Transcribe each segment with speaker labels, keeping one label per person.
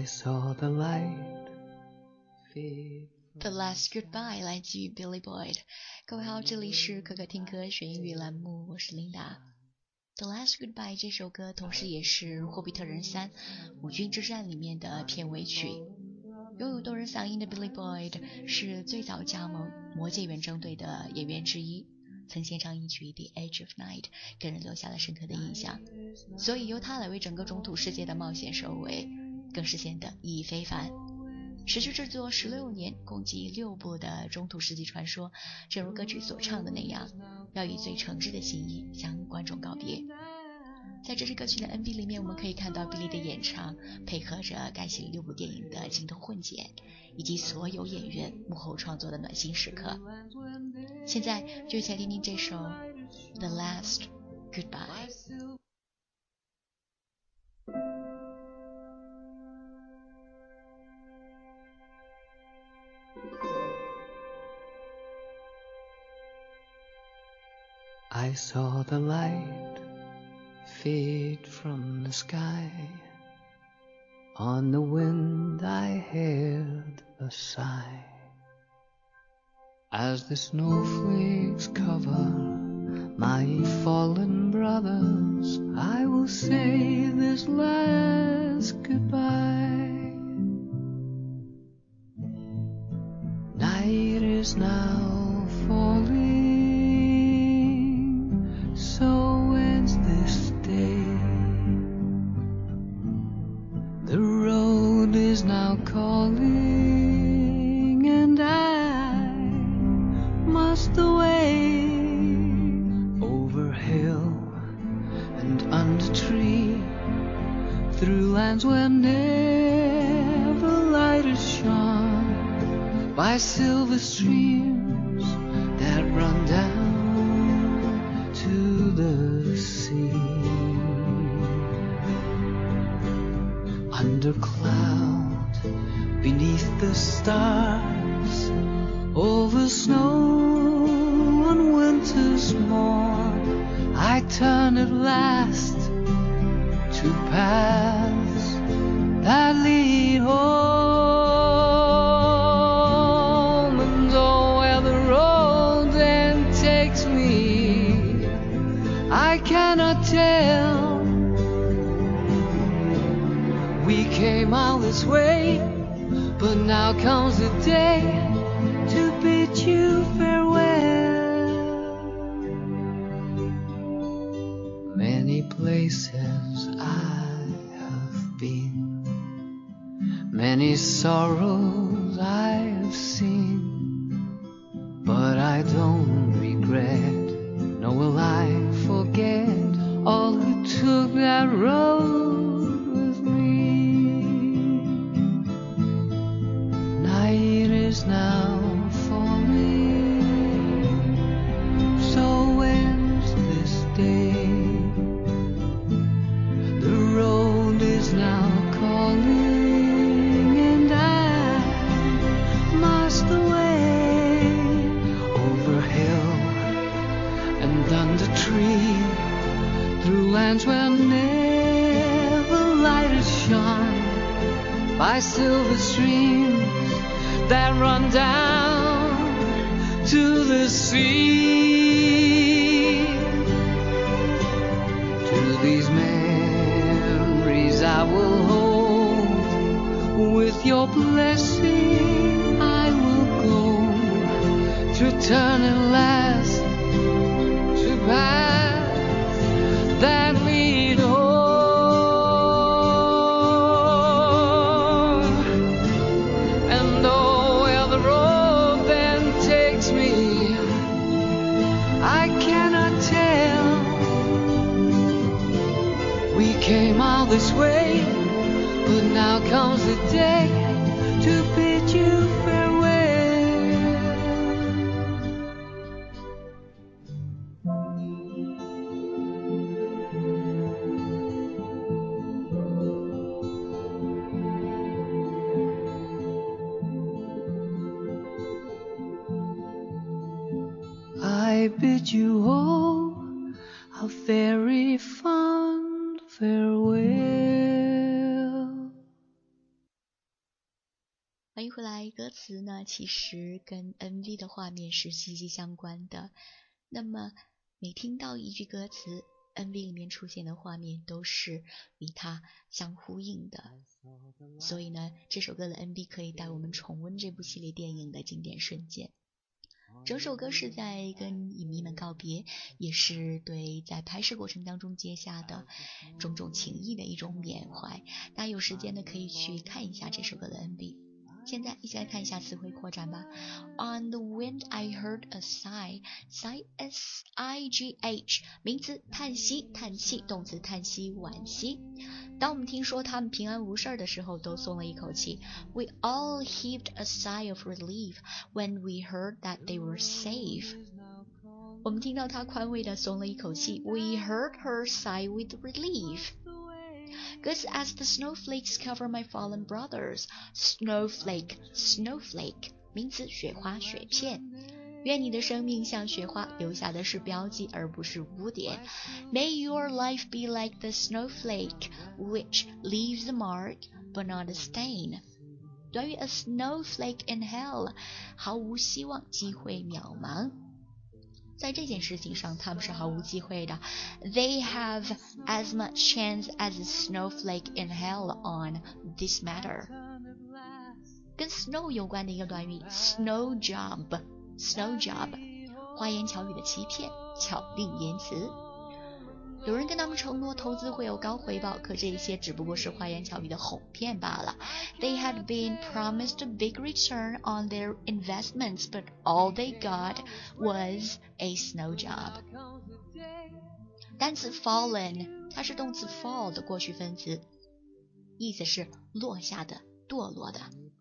Speaker 1: I saw the light fade.
Speaker 2: The Last Goodbye 来自于 Billy Boyd。 各位好，这里是可可听歌学英语栏目，我是 Linda。 The Last Goodbye 这首歌同时也是霍比特人3五军之战里面的片尾曲。拥有动人嗓音的 Billy Boyd 是最早加盟魔戒远征队的演员之一，曾献唱一曲 The Edge of Night 给人留下了深刻的印象，所以由他来为整个中土世界的冒险收尾更是显得意义非凡。持续制作16年，共计6部的中土世纪传说，正如歌曲所唱的那样，要以最诚挚的心意向观众告别。在这支歌曲的 MV 里面，我们可以看到 Billy 的演唱配合着该系6部电影的镜头混剪，以及所有演員幕後創作的暖心時刻。現在就一起來聽聽這首 The Last Goodbye。
Speaker 1: I saw the light fade from the sky. On the wind I heard a sigh. As the snowflakes cover my fallen brothers, I will say this last goodbye. Night is now falling, so ends this day. The road is now calling, and I must away. Over hill and under tree, through lands where never light has shone, by silver streams that run down to the sea. Under cloud, beneath the stars, over snow on winter's morn, I turn at last to paths that lead home. And oh, where the road then takes me, I cannot tell. We came all this way, but now comes the day to bid you farewell. Many places I have been, many sorrows I have seen, but I don't regret, nor will I forget all who took that road with me. Night is now falling, so ends this day. The road is now calling, and I must away. Over hill and under tree, through lands where never light has shone, by silver streams that run down to the sea. To these memories I will hold, with your blessing I will go, to turn at last to paths that lead home. And oh, where the road then takes me, I cannot tell. We came all this way, but now comes the day to bid you farewell. I bid you all a very fond farewell.
Speaker 2: 欢迎回来，歌词呢其实跟 MV 的画面是息息相关的。那么每听到一句歌词， MV 里面出现的画面都是与它相呼应的，所以呢这首歌的 MV 可以带我们重温这部系列电影的经典瞬间。整首歌是在跟影迷们告别，也是对在拍摄过程当中结下的种种情谊的一种缅怀。大家有时间呢可以去看一下这首歌的 MV。现在一起来看一下词汇扩展吧。On the wind I heard a sigh. Sigh, S-I-G-H， 名词叹息叹气，动词叹息惋惜。当我们听说他们平安无事的时候，都松了一口气。We all heaved a sigh of relief when we heard that they were safe. 我们听到他宽慰地松了一口气。We heard her sigh with relief.Cause as the snowflakes cover my fallen brothers. Snowflake, snowflake， 名词雪花雪片。愿你的生命像雪花，留下的是标记而不是污点。May your life be like the snowflake, which leaves a mark but not a stain. 短语 a snowflake in hell， 毫无希望，机会渺茫。在这件事情上他们是毫无机会的。They have as much chance as a snowflake in hell on this matter. 跟 snow 有关的一个短语 snow job， snow job， 花言巧语的欺骗，巧令言辞。有人跟他们承诺投资会有高回报，可这些只不过是花言巧语的哄骗罢了。They had been promised a big return on their investments, but all they got was a snow job. 单词 fallen， 它是动词 fall 的过去分词，意思是落下的，堕落的。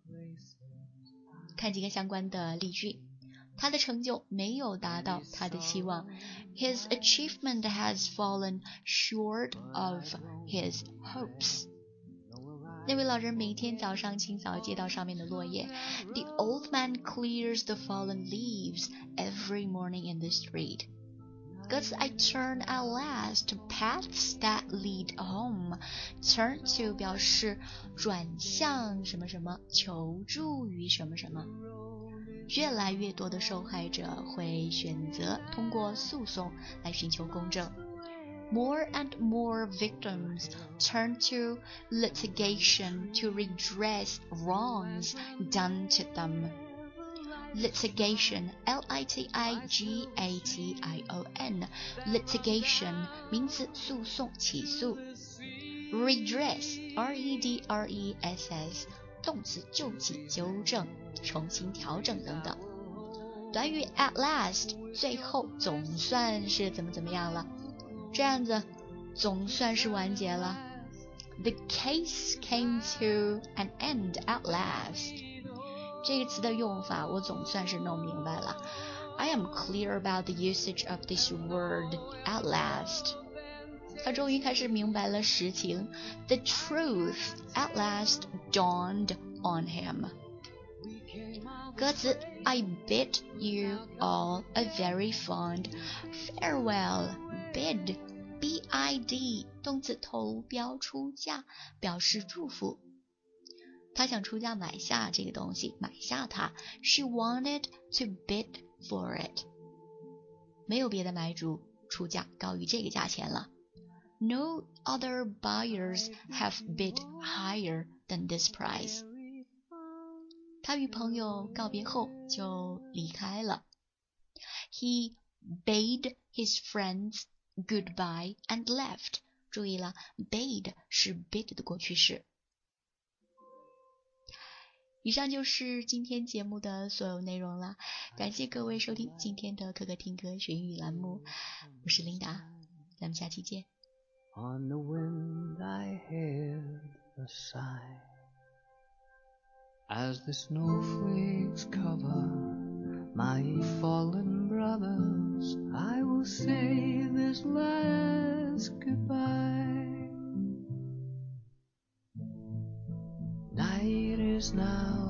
Speaker 2: 看几个相关的例句。他的成就没有达到他的希望。His achievement has fallen short of his hopes. 那位老人每天早上清扫街道上面的落叶。The old man clears the fallen leaves every morning in the street. 歌词 I turn at last to paths that lead home. Turn to 表示转向什么什么，求助于什么什么。越来越多的受害者会选择通过诉讼来寻求公正。More and more victims turn to litigation to redress wrongs done to them. Litigation, L-I-T-I-G-A-T-I-O-N, litigation 名词诉讼起诉。Redress, R-E-D-R-E-S-S动词救济纠正重新调整等等。短语 at last 最后总算是怎么样了，这样子总算是完结了。The case came to an end at last. 这个词的用法我总算是弄明白了。I am clear about the usage of this word at last. 他终于开始明白了实情。The truth at last dawned on him. 歌词 I bid you all a very fond farewell. Bid, B-I-D 动词投标出价，表示祝福。他想出价买下这个东西，买下它。She wanted to bid for it. 没有别的买主出价高于这个价钱了。No other buyers have bid higher than this price. 他与朋友告别后就离开了。He bade his friends goodbye and left. 注意了 bade 是 bid 的过去式。以上就是今天节目的所有内容了，感谢各位收听今天的可可听歌学英语栏目，我是琳达，咱们下期见。
Speaker 1: On the wind I heard a sigh as the snowflakes cover my fallen brothers. I will say this last goodbye. Night is now